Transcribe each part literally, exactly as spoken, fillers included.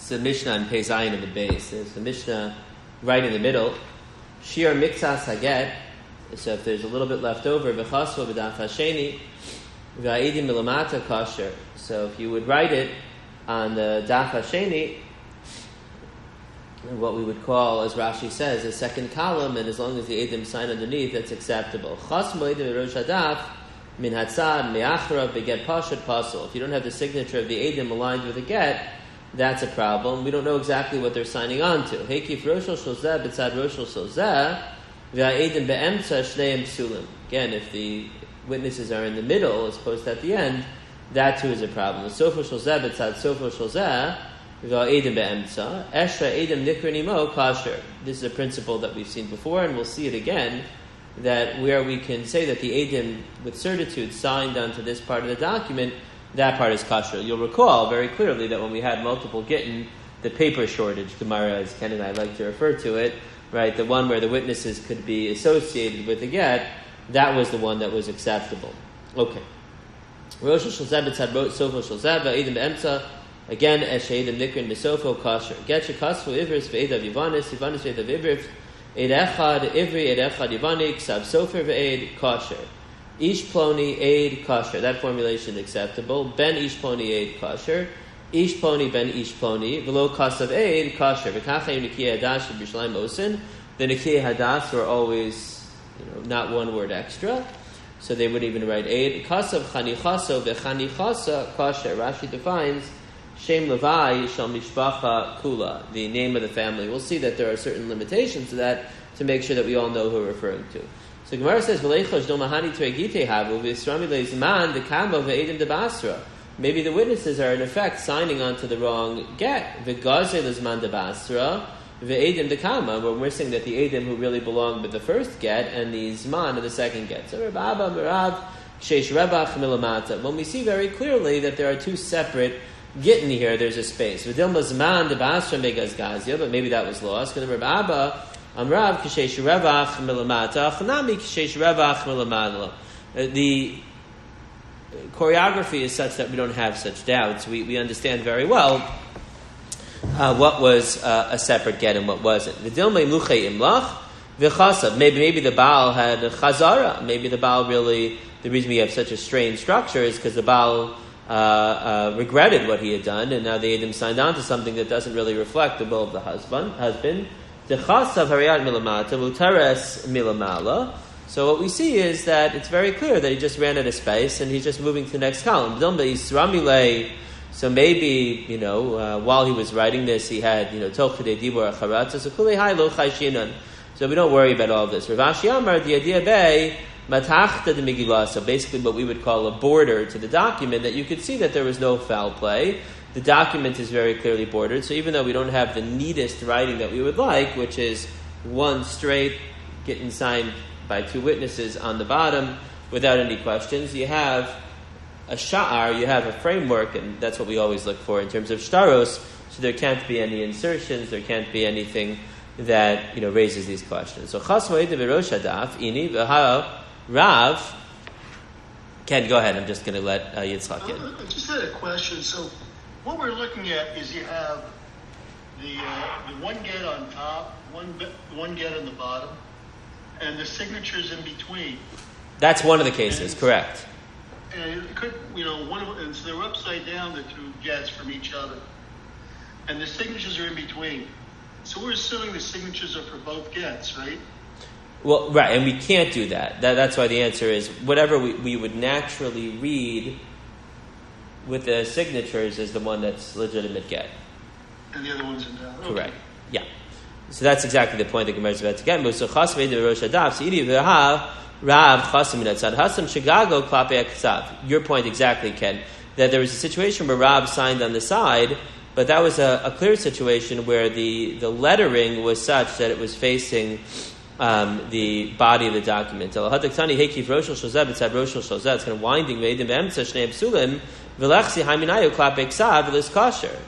It's the Mishnah in Pei Zayin in the base. There's the Mishnah right in the middle. Shir Miktsas Haget. So if there's a little bit left over, V'chasvo B'daf Hasheni, V'a'idim Milamata Kasher. So if you would write it on the Daf Hasheni, what we would call, as Rashi says, a second column, and as long as the Eidim sign underneath, that's acceptable. Chas Moedim Rosh Hadaf, Min Hatzad, Me'achra, Beget Pashat Pasul. If you don't have the signature of the Eidim aligned with a get, that's a problem. We don't know exactly what they're signing on to. Hekif Roshel Sholzeh, B'tzad Roshel Sholzeh, V'a'idim Be'emtza Shneim Psulim. Again, if the witnesses are in the middle as opposed to at the end, that too is a problem. Sofo Sholzeh, B'tzad Sofo Sholzeh, V'a'idim Be'emtza, Esha Eidim Nikr Nimo Kasher. This is a principle that we've seen before, and we'll see it again, that where we can say that the Eidim with certitude signed onto this part of the document, that part is kasher. You'll recall very clearly that when we had multiple gittin, the paper shortage, Gemara, as Ken and I like to refer to it, right, the one where the witnesses could be associated with the get, that was the one that was acceptable. Okay. Rosh Sholzeh b'tzad Sofo Sholzeh v'a'idim be'emtza, again, esh eidim nikrin b'sofo kasher. Get shekasvu ivris v'eidav yivanis, yivanis v'eidav ivris, eid echad ivri, eid echad yivani, ksav sofer v'eid kasher. Ish ploni aid kasher. That formulation is acceptable. Ben ish ploni aid kasher. Ish ploni ben ish ploni. V'lo kasav aid kasher. V'kachayim nikiyah hadash b'Yerushalayim osin. The nikiyah hadash were always, you know, not one word extra, so they wouldn't even write aid. Kasav chanichaso v'chanichasa kasher. Rashi defines shem levai shal mishpacha kula, the name of the family. We'll see that there are certain limitations to that to make sure that we all know who we're referring to. So Gemara says, maybe the witnesses are in effect signing on to the wrong get. When we're saying that the Eidim who really belong with the first get and the Zman of the second get. So when we see very clearly that there are two separate gittin here, there's a space. But maybe that was lost. Amrav kishesh revach milamata, chanami kishesh revach milamata. The choreography is such that we don't have such doubts. We we understand very well uh, what was uh, a separate get and what wasn't. V'dilmei luchei imlach v'chasav. Maybe maybe the Baal had a chazara. Maybe the Baal really, the reason we have such a strange structure is because the Baal uh, uh, regretted what he had done, and now the Eidim signed on to something that doesn't really reflect the will of the husband. Husband. The chasav hariyat milamata mutares milamala. So what we see is that it's very clear that he just ran out of space and he's just moving to the next column. So maybe, you know, uh, while he was writing this, he had, you know, tochidei dibur acharatza. So kulei hai lo chayshinan. So we don't worry about all of this. Rav Ashi Amar the idea bay matachta de megillah. So basically, what we would call a border to the document, that you could see that there was no foul play. The document is very clearly bordered, so even though we don't have the neatest writing that we would like, which is one straight, getting signed by two witnesses on the bottom without any questions, you have a sha'ar, you have a framework, and that's what we always look for in terms of shtaros, so there can't be any insertions, there can't be anything that, you know, raises these questions. So chas moed v'rosh hadaf, ini v'ha Rav, Ken, go ahead, I'm just going to let uh, Yitzchak in. I just had a question, so what we're looking at is you have the uh, the one get on top, one one get on the bottom, and the signatures in between. That's one of the cases, and, correct. And it could, you know, one of and so they're upside down, the two gets from each other, and the signatures are in between. So we're assuming the signatures are for both gets, right? Well, right, and we can't do that. that that's why the answer is whatever we, we would naturally read with the signatures is the one that's legitimate get. And the other one's in down. Okay. Correct. Yeah. So that's exactly the point that Gemara is about to get. Your point exactly, Ken. That there was a situation where Rav signed on the side, but that was a, a clear situation where the, the lettering was such that it was facing um, the body of the document. It's kind of winding.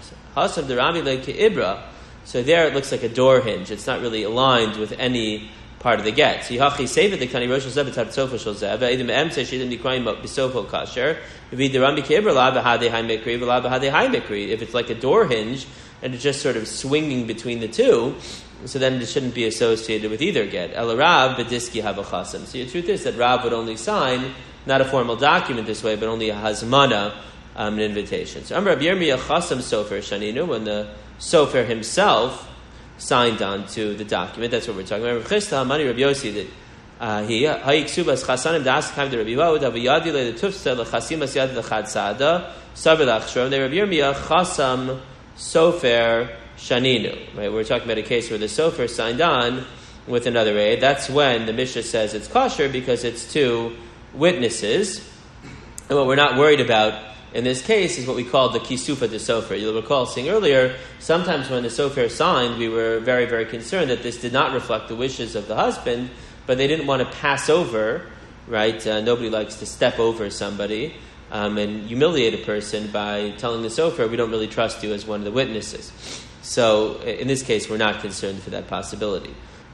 So there it looks like a door hinge. It's not really aligned with any part of the get. So Yahachi save it the Kani Rosh Hashanah Tat Sofa Shel Zeh. Ve'edim Emtze Shidin Nikrayim B'Sofo Kasher. V'Vid Rambi Kever La B'Hadei Hai Mikri V'La B'Hadei Hai Mikri. If it's like a door hinge and it's just sort of swinging between the two, so then it shouldn't be associated with either get. El Rav B'Diski Havachasam. So the truth is that Rav would only sign not a formal document this way, but only a hazmana, um, an invitation. So Amar Rabbi Yirmiyah Chasam Sofer Shaninu, when the Sofer himself signed on to the document. That's what we're talking about. Rabbi Chisda Hamani Rabbi Yossi that he hayiksubas chasanim das kam to Rabbi Yehuda aviyadi le tufsa le chasimas yad le chad sada saver lachshrom. They Rabbi Yirmiyah Chasam Sofer Shaninu. Right, we're talking about a case where the Sofer signed on with another aid. That's when the Mishnah says it's kosher because it's two witnesses. And what we're not worried about in this case is what we call the kisufa de sofer. You'll recall seeing earlier, sometimes when the sofer signed, we were very, very concerned that this did not reflect the wishes of the husband, but they didn't want to pass over, right? Uh, nobody likes to step over somebody um, and humiliate a person by telling the sofer, we don't really trust you as one of the witnesses. So in this case, we're not concerned for that possibility.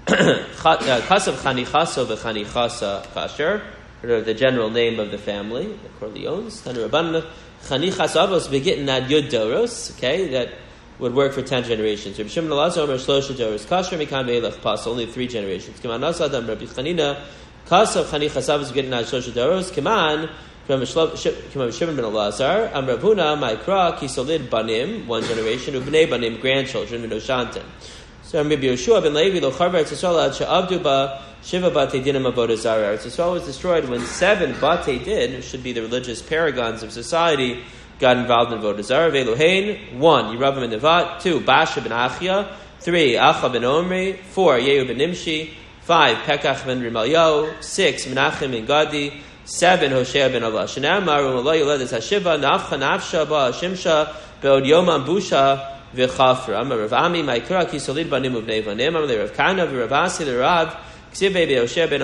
Kasav chanichaso v'chanichasa kasher, the general name of the family, the Corleones, Tanu Rabbanah, Chanichas Avos Begitin Ad Yud Doros, okay, that would work for ten generations. Rabbi Shimon Elazar Omer Shlosha Doros, Kasher Mikan Ve'elach Pas, only three generations. Kiman Nasadam Rabbi Chanina, Kasav Chanichas Avos Begitin Ad Shlosha Doros, Kiman, from Shimon ben Elazar, Am Rav Huna, Ma'ikra, Kisolid Banim, one generation, Ubnei Banim, grandchildren, Minoshantan. So Rabbi Yehoshua ben Levi, Lo Charva Eretz Yisrael Ad She'avdu Ba, Shiva Batei Dinim Avodah Zarah. Eretz Yisrael was destroyed when seven Batei Din, should be the religious paragons of society, got involved in Avodah Zarah. Ve'Elohein, one, Yeravam ben Nevat, two, Basha ben Achia, three, Acha ben Omri, four, Yehu ben Nimshi, five, Pekach ben Rimalyo, six, Menachem ben Gadi, seven, Hoshea ben Allah. Shenam Maru Allah Yoledes Hashiva, Nafcha Nafsha Ba Shimsha, Beod Yomam Busha, V'Chafra. Amar Rav Ami, Ma'ikra Kisolid Banim Uvnei Vanim, Amar Rav Kana, Rav Asi, Rav, what, what is a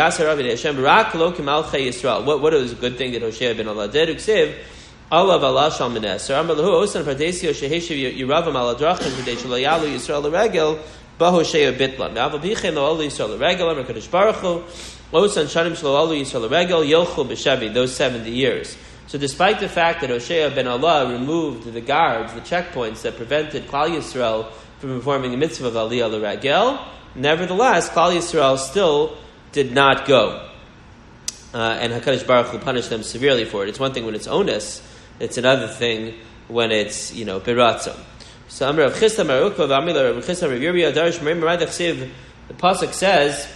good thing that Hoshea ben Allah did? Uksiv, Allah v'Allah shal meneser. Amar lehu osan pardesio sheheshiv yiravam al adrachim v'dei shalayalu Yisrael l'regel b'Hoshea bitlan. Now v'bichein lo alu Yisrael l'regel. Amar Kadosh Baruch Hu osan shanim shlo alu Yisrael l'regel yilchu b'shevi, those seventy years. So despite the fact that Hoshea ben Allah removed the guards, the checkpoints that prevented Klal Yisrael from performing the mitzvah of Aliyah l'regel, nevertheless, Klal Yisrael still did not go. Uh, and HaKadosh Baruch Hu punished them severely for it. It's one thing when it's onus, it's another thing when it's, you know, biratzon. So, Amar Rav Chisda Marukva v'Amila Rav Chisda Rav Yirmiyah Darish Merim Maradach Siv, the Pasuk says,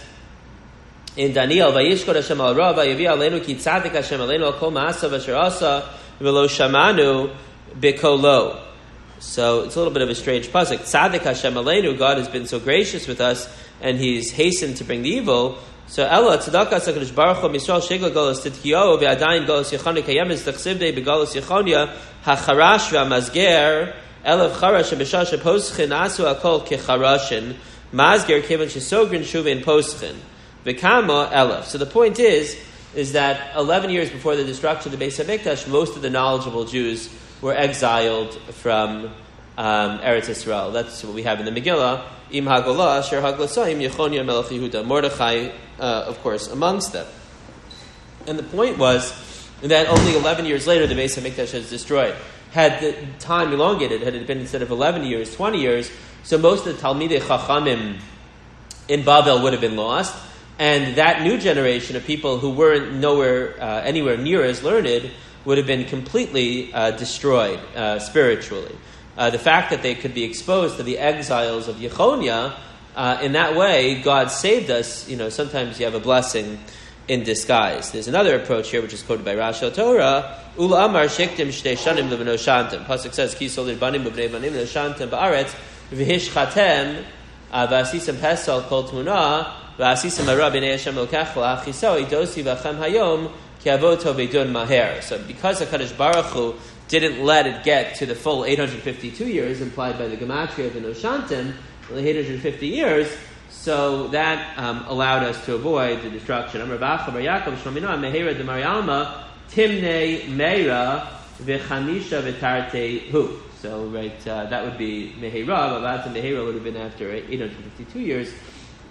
in Daniel, Vayishkod Hashem al Ra, Vayavi Aleinu ki tzadik Hashem Aleinu al kol ma'asav asher asa, v'lo shamanu b'kolo. So it's a little bit of a strange pasuk. Tzadik Hashem Aleinu, God has been so gracious with us, and He's hastened to bring the evil. So Ella tzedakah HaKadosh Baruch Hu Misrael shegla golos titkiyo ve'adayin golos Yechonia kayemes t'chsivdei begolos Yechonia hacharash ve'amazger elav charash b'shah sheposchin asu akol kecharashin mazger kivan shesogrin shuvein poschin v'kama elav. So the point is, is that eleven years before the destruction of the Beis HaMikdash, most of the knowledgeable Jews were exiled from um, Eretz Yisrael. That's what we have in the Megillah. Im hagolah asher haglasayim Yechonia melech Yehuda. Mordechai, uh, of course, amongst them. And the point was that only eleven years later the Beis HaMikdash is destroyed. Had the time elongated, had it been instead of eleven years, twenty years, so most of the Talmidei Chachamim in Babel would have been lost, and that new generation of people who weren't nowhere, uh, anywhere near as learned would have been completely uh, destroyed uh, spiritually. Uh, the fact that they could be exposed to the exiles of Yechonia, uh, in that way, God saved us. You know, sometimes you have a blessing in disguise. There's another approach here, which is quoted by Rashi Torah. Ula Amar Shektim Shtei Shanim Levino Shantim. Pasuk says, Ki Solid Banim B'Bnei Banim Shantim Ba'aretz V'Hish Chatem V'Asisem Pesal Kol Tmuna V'Asisem Ara B'nei Hashem Lokach L'Achisau Idosi V'Chem Hayom Ki Avoto V'Dun Maher. So because HaKadosh Baruch Hu didn't let it get to the full eight hundred fifty-two years implied by the Gematria of the Noshantim, only eight hundred fifty years, so that um, allowed us to avoid the destruction. Amar Bacha Bar Yaakov Shomina Mehera de Marialma Timnei Meira V'Chamisha V'Tarte Hu. So right, uh, that would be Mehera. But Mehera would have been after eight hundred fifty-two years.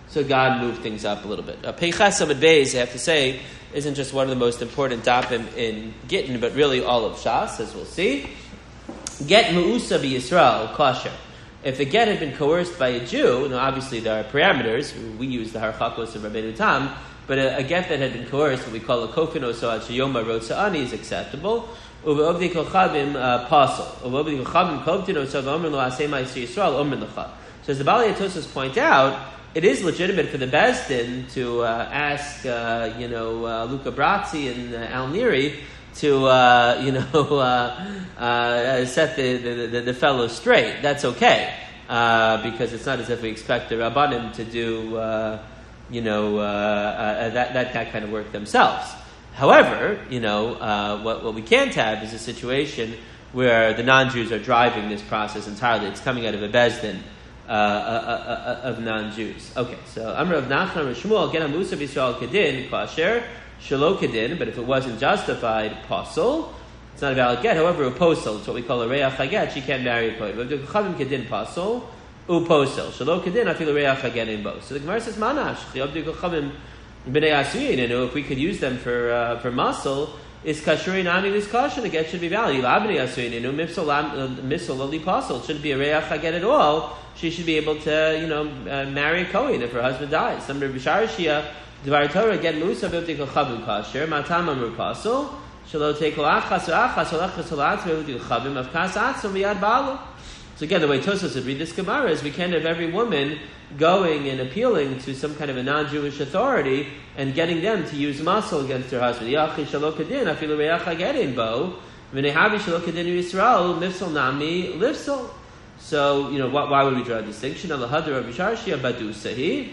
So God moved things up a little bit. Peiches Amud Beis, I have to say, isn't just one of the most important dapim in Gittin, but really all of Shas, as we'll see. Get Me'usa B'Yisrael, kosher. If a get had been coerced by a Jew, now obviously there are parameters, we use the Harchakos of Rabbeinu Tam, but a, a get that had been coerced, what we call a kofino soad sheyoma rotza'ani, is acceptable. Uve'ovdi kochavim pasal. Uve'ovdi kochavim kovtino soad v'omer lo aseh ma'aseh Yisrael omer lecha. So as the Balei Tosfos point out, it is legitimate for the Beis Din to uh, ask, uh, you know, uh, Luca Brazzi and uh, Al Neri to, uh, you know, uh, uh, set the, the, the, the fellow straight. That's okay, uh, because it's not as if we expect the Rabbanim to do, uh, you know, uh, uh, that, that that kind of work themselves. However, you know, uh, what what we can't have is a situation where the non-Jews are driving this process entirely. It's coming out of a Beis Din uh, uh, uh, uh, of non-Jews. Okay, so Amr of Nachman or Shmuel, Gen HaMusa B'Yisrael Kedin, Kasher, Shelo Kedin, but if it wasn't justified, Pasol, it's not a valid get. However, a posel, it's what we call a Reach HaGet, she can't marry a Kohen. But the Chavim Kedin Pasol, U posel, Shelo Kedin, I feel a Reach HaGet in both. So the Gemara says, Manash, the Abdu Chavim B'nei Asuyin, and if we could use them for uh, for muscle, is kashurin ani this caution, the get should be valid. B'nei Asuyin, and mipsol only pasol, it shouldn't be a Reach HaGet at all. She should be able to, you know, uh, marry a Kohen if her husband dies. Some Rabbi Sharashia, Dvar Torah get Musa B'Bdei Chavim Kasher, Matam Amru Pasol, Shelo Tekel Achas Achas Olachas Olatz B'Bdei Chavim of Kas Atzom V'Yad Balo. So again, the way Tosfos would read this Gemara is we can't have every woman going and appealing to some kind of a non-Jewish authority and getting them to use muscle against her husband. Yachi Shelo Kedin, Afilu Reach HaGet Bo, V'Nehavi Shelo Kedin Yisrael, Mifsal Nami Lifsal. So, you know, why, why would we draw a distinction? Allah Hadar Rabbi Sharshia Badu Sahi.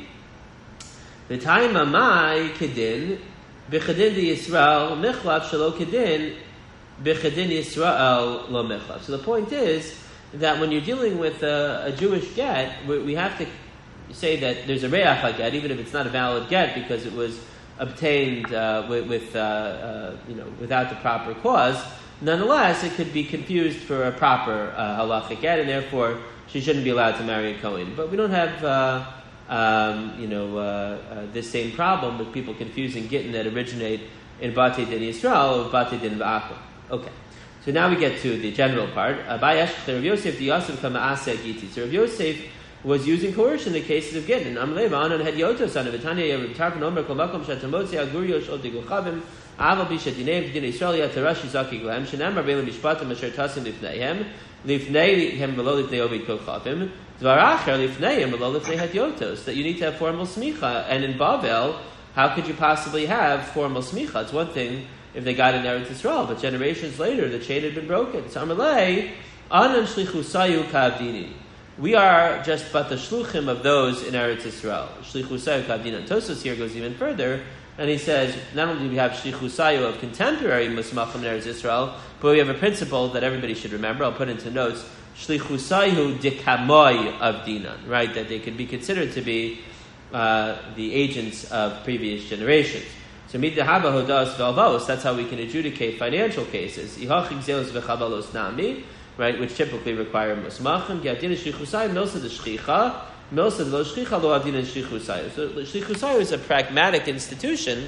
The time Amai Kedin, B'Chedin Di Yisrael, Michlav Shelo Kedin, B'Chedin Yisrael Lo Michlav. So the point is that when you're dealing with a, a Jewish get, we, we have to say that there's a Reach HaGet, even if it's not a valid get because it was obtained uh, with, with uh, uh, you know, without the proper cause. Nonetheless, it could be confused for a proper uh, halachic get, and therefore she shouldn't be allowed to marry a Kohen. But we don't have, uh, um, you know, uh, uh, this same problem with people confusing gittin that originate in Batei Din Yisrael or Batei Din V'Akum. Okay, so now we get to the general part. Rav Yosef the Yosef Kama'aseh Giti. So Rav Yosef was using coercion in the cases of gittin. Amrei Ba'anon had Yotos on Vitanya Rav Tarfon Omer Kol Makom Shatamotzi Aguriyo Shol Digochavim. Aval Bishadinem Din Israel Yatarashi Zaki Glem Shenam Rabbeinu Mishpatim Asher Tasim Lifneihem Lifneihem V'lo Lifnei Ovid Kochavim Dvaracher Lifneihem V'lo Lifnei Hadyotos, that you need to have formal smicha. And in Bavel, how could you possibly have formal smicha? It's one thing if they got in Eretz Yisrael, but generations later the chain had been broken. So Amalei Anan Shlichu Sayu Kavdini. We are just but the shluchim of those in Eretz Yisrael. Shlichu Sayu Kavdini. Tosfos here goes even further. And he says, not only do we have Shlichu Sayu of contemporary Musmachim in Eretz Yisrael, but we have a principle that everybody should remember. I'll put into notes, Shlichu Sayu Dikamoy of Dinan, right? That they could be considered to be uh, the agents of previous generations. So Midahaba Hodas Velvos, that's how we can adjudicate financial cases. Ihachik Zelos V'Chavalos Nami, right, which typically require Musmachim. G'adin Shlichu Sayu Milsa the Shchicha. So Shlichu Sayu is a pragmatic institution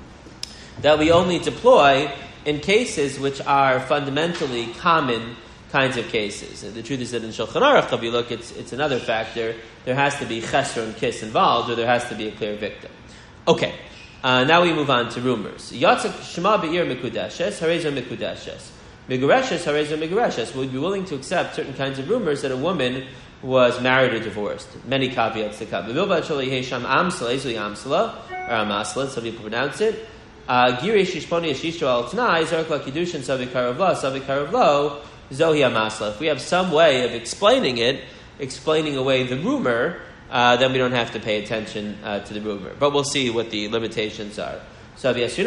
that we only deploy in cases which are fundamentally common kinds of cases. And the truth is that in Shulchan Aruch, if you look, it's, it's another factor. There has to be chesron and kiss involved, or there has to be a clear victim. Okay, uh, now we move on to rumors. Yatzak Shema Be'ir Mikudeshes, Hareza Mikudeshes. Migureshes, Hareza Migureshes. We'd be willing to accept certain kinds of rumors that a woman was married or divorced. Many caveats to come. Or some people pronounce it. Girish Shishponi Yashishto Al Tnai, Zarkla Kiddushin Savikaravla, Savikaravlo, Zohi Amasla. If we have some way of explaining it, explaining away the rumor, uh, then we don't have to pay attention uh, to the rumor. But we'll see what the limitations are. So just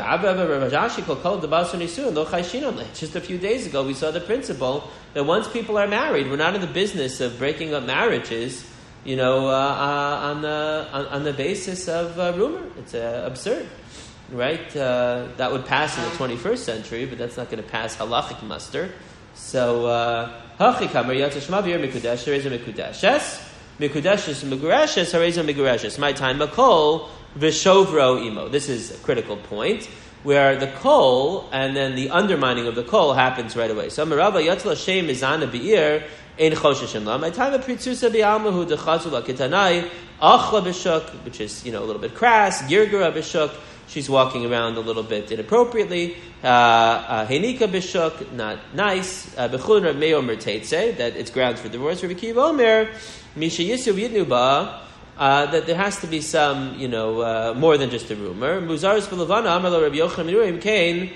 a few days ago we saw the principle that once people are married, we're not in the business of breaking up marriages, you know, uh, uh, on, the, on, on the basis of uh, rumor. It's uh, absurd, right? Uh, that would pass in the twenty-first century, but that's not going to pass halachic muster. So, uh, Mikudeshes Migureshes, Hareza Migureshes. My time, Makol, Vishovro Imo. This is a critical point, where the kol and then the undermining of the kol happens right away. So Merava Yatla Shem Mizana Be'ir, Ein Choshishin La. My time, Pritzusa Be'almahu, Dechazula Kitanai, Achla B'shuk, which is, you know, a little bit crass, Girgura B'shuk, she's walking around a little bit inappropriately, Henika uh, uh, B'shuk, not nice, B'chulun Rav Meir Omer Teitze, that it's grounds for divorce, Rav Akiva Omer, Misha Yisuv Yitnu Ba, Uh, that there has to be some, you know, uh, more than just a rumor. Muzaris v'Levana, Amar lo Rabbi Yochanan Miruim Kain.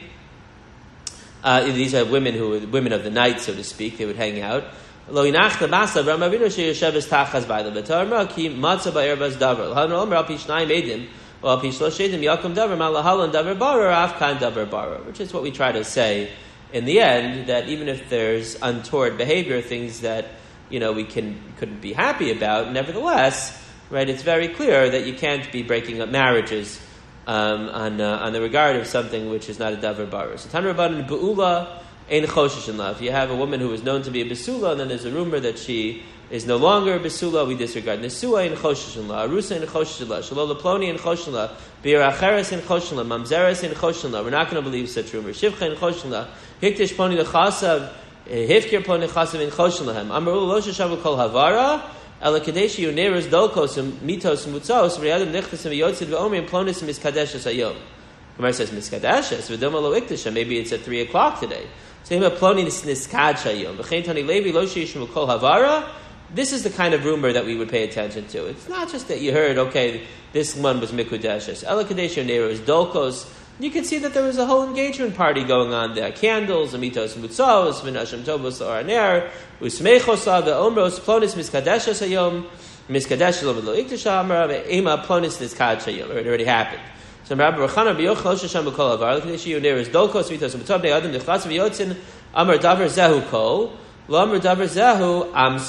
These are women who were women of the night, so to speak. They would hang out. Lo inach lebasa v'Ramavinu sheyosheves tachas b'ayla v'tarma ki matzah ba'erbas davar. L'hanu omer al pi shnayim edim or al pi shlosh edim yakum davar malahalan davar barar afkan davar barar. Which is what we try to say in the end, that even if there's untoward behavior, things that, you know, we can couldn't be happy about, nevertheless, right, it's very clear that you can't be breaking up marriages um, on uh, on the regard of something which is not a davar barar. So Tan Rabbanan Be'ula ein choshishin la. If you have a woman who is known to be a besula, and then there's a rumor that she is no longer a besula, we disregard. Nesua ein choshishin la, arusa ein choshishin la, shalol ploni ein choshishin la, bir acheres ein choshishin la, mamzeres ein choshishin la. We're not going to believe such rumors. Shivcha ein choshishin la, hiktish ploni lechasav, hifkir ploni lechasav ein choshishin lahem. Amru lo sheshavu kol havara. Ela kadeshi uneres dolkos and mitos mutzos re'adim nechtas and yotzid ve'omer and plonis and miskadeshes hayom. Gemara says miskadeshes v'doma lo iktisha. Maybe it's at three o'clock today. So him a plonis niskad hayom. V'chein tani levi lo sheishmu kol havara. This is the kind of rumor that we would pay attention to. It's not just that you heard, okay, this one was mikudeshes. Ela kadeshi uneres dolkos. You can see that there was a whole engagement party going on there. Candles, amitos mutzos, v'nashim tovos l'araner, usmechos la ve'omros, plonis miskadeshes hayom, miskadesh lo v'lo iktisha amar, ve'ema plonis niskad hayom. It already happened. So Rabbi Rechana b'yoch lo shasham b'kol avar, l'kadeshi uneres dolkos, mitos mutzos, b'nei adam nechlas v'yotzin, amar davar zehu kol, lo amar davar zehu,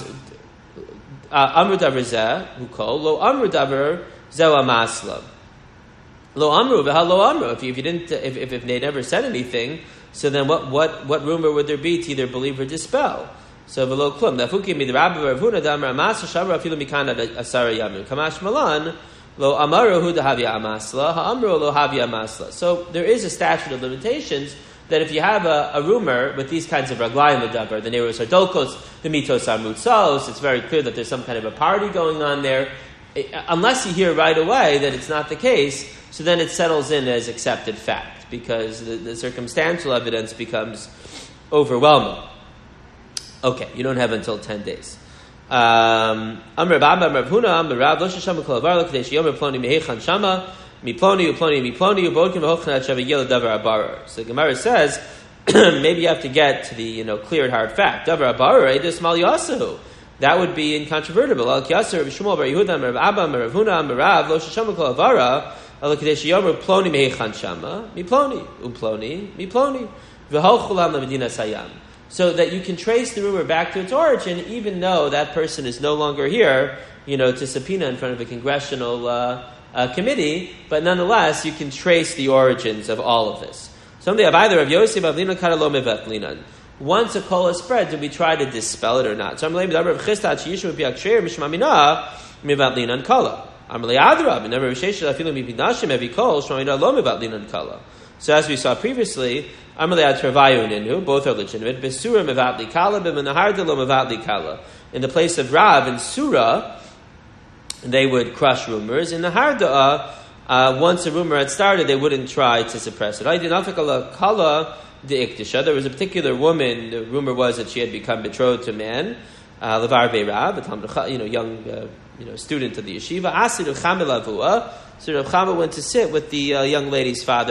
amar davar zehu kol, lo amar davar zehu amaslam. Lo amru v'halo amru. If you, if you didn't, if, if if they never said anything, so then what what what rumor would there be to either believe or dispel? So v'lo klum. Nafuki mid Rabbi Ravuna damar amas shavra afilu mikana asara yamu kamash malan lo amaru hu dahavya amasla ha'amru lo havya amasla. So there is a statute of limitations that if you have a, a rumor with these kinds of raglayim ledavar, the neiros are dolkos, the mitos are mutzos, it's very clear that there's some kind of a party going on there. Unless you hear right away that it's not the case, so then it settles in as accepted fact, because the, the circumstantial evidence becomes overwhelming. Okay, you don't have until ten days. Um, Amr Baba Amr Huna Amr Rav Lo Shasham Kol Avar L'Kadesh Yom Ploni Mehechan Shama Mi Ploni Uploni Mi Ploni Ubodkim V'Hochanat Shavayil Davar Abarar. So the Gemara says maybe you have to get to the, you know, clear hard fact. Davar Abarar Eidus Mal Yasu. That would be incontrovertible. Al Kiyasser Rav Shmuel Bar Yehuda Amr Abba Amr Huna Amr Rav Lo Shasham Kol Avara Al Kadesh Yom Ploni Mehechan Shama Mi Ploni Uploni Mi Ploni V'Hochalam LaMedina Sayam. So that you can trace the rumor back to its origin, even though that person is no longer here, you know, to subpoena in front of a congressional uh, uh, committee, but nonetheless, you can trace the origins of all of this. Someday, of either of Yosef, Avlina Karalo Mevetlinan. Once a kola spread, do we try to dispel it or not? So I'm like, Rabbi Chistat, Yishu would be Aksher, Mishmamina, Mevetlinan Kala. I'm like, Adrab, and never Risheshel, I feel like Mipinashim, every kol, Shmamina Lo Mevetlinan Kala. So as we saw previously, both are legitimate. In the place of Rav and Surah, they would crush rumors. In the Harda'a, uh, once a rumor had started, they wouldn't try to suppress it. There was a particular woman, the rumor was that she had become betrothed to a man, uh, you know, young uh, you know, student of the yeshiva. So Rav Chama went to sit with the uh, young lady's father.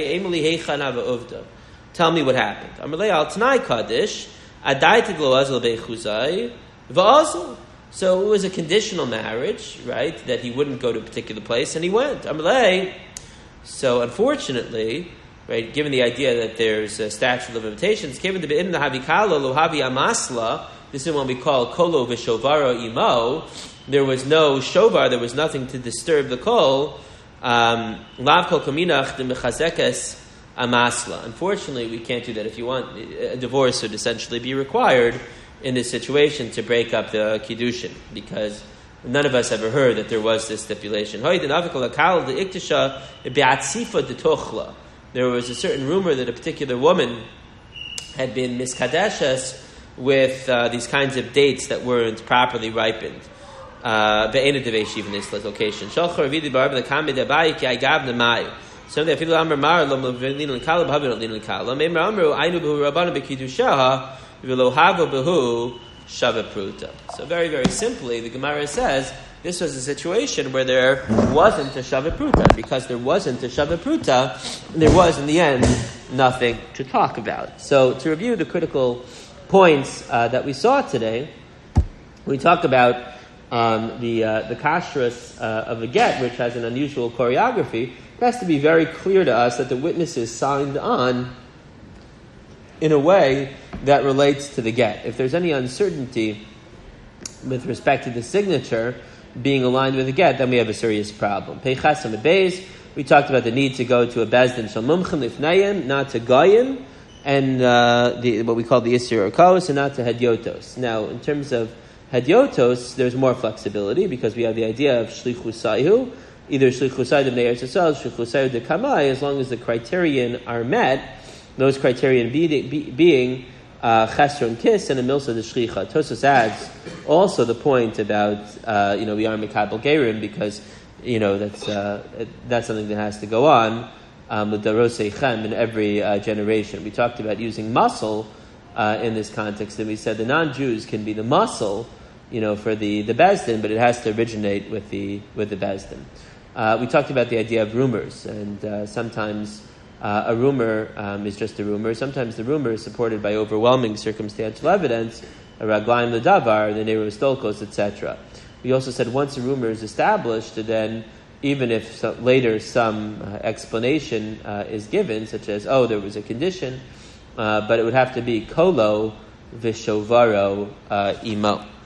Tell me what happened. So it was a conditional marriage, right? That he wouldn't go to a particular place, and he went. So unfortunately, right, given the idea that there's a statute of limitations, given the be'im havikala lo havi amasla, this is what we call kolo v'shovara imo. There was no shovar, there was nothing to disturb the kol. Lav kol kaminach de mechazekes amasla. Unfortunately, we can't do that. If you want, a divorce would essentially be required in this situation to break up the kiddushin, because None of us ever heard that there was this stipulation. There was a certain rumor that a particular woman had been miskadeshes with uh, these kinds of dates that weren't properly ripened. Uh, in this location. So they feel Amar Mar Lom Lin Kala Bhavin Lin Kala. Memra Amru Ainu Behu Rabbanan Bekidushaha V'Lo Hava Behu Shava Pruta. So very very simply, the Gemara says this was a situation where there wasn't a Shava Pruta. Because there wasn't a Shava Pruta, there was in the end nothing to talk about. So to review the critical points uh, that we saw today, we talked about um, the uh, the kashrus uh, of a get, which has an unusual choreography. It has to be very clear to us that the witnesses signed on in a way that relates to the get. If there's any uncertainty with respect to the signature being aligned with the get, then we have a serious problem. Peichasam Beis, we talked about the need to go to a bezdin shel mumchim lifnayim, not to goyim, and uh, the, what we call the isur orkos, and not to hedyotos. Now, in terms of hedyotos, there's more flexibility because we have the idea of shlichusayhu, either shlichusay de bnei Eretz Yisrael, shlichusay de kamai, as long as the criterion are met. Those criterion be, be, being uh, chesron uh, kiss and a milsa de shlicha. Tosfos adds also the point about uh, you know we are mikabel gerim because you know that's uh, that's something that has to go on um, with the rosei chem in every uh, generation. We talked about using muscle uh, in this context, and we said the non-Jews can be the muscle, you know, for the the bezdin, but it has to originate with the with the bezdin. Uh, we talked about the idea of rumors, and uh, sometimes uh, a rumor um, is just a rumor. Sometimes the rumor is supported by overwhelming circumstantial evidence, a raglaim ledavar, the nero stolkos, et cetera. We also said once a rumor is established, then even if so, later some uh, explanation uh, is given, such as, oh, there was a condition, uh, but it would have to be kolo vishovaro uh, imo.